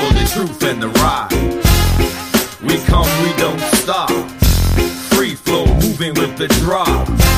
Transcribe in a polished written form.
for the truth and the ride. We come, we don't stop. Free flow, moving with the drop.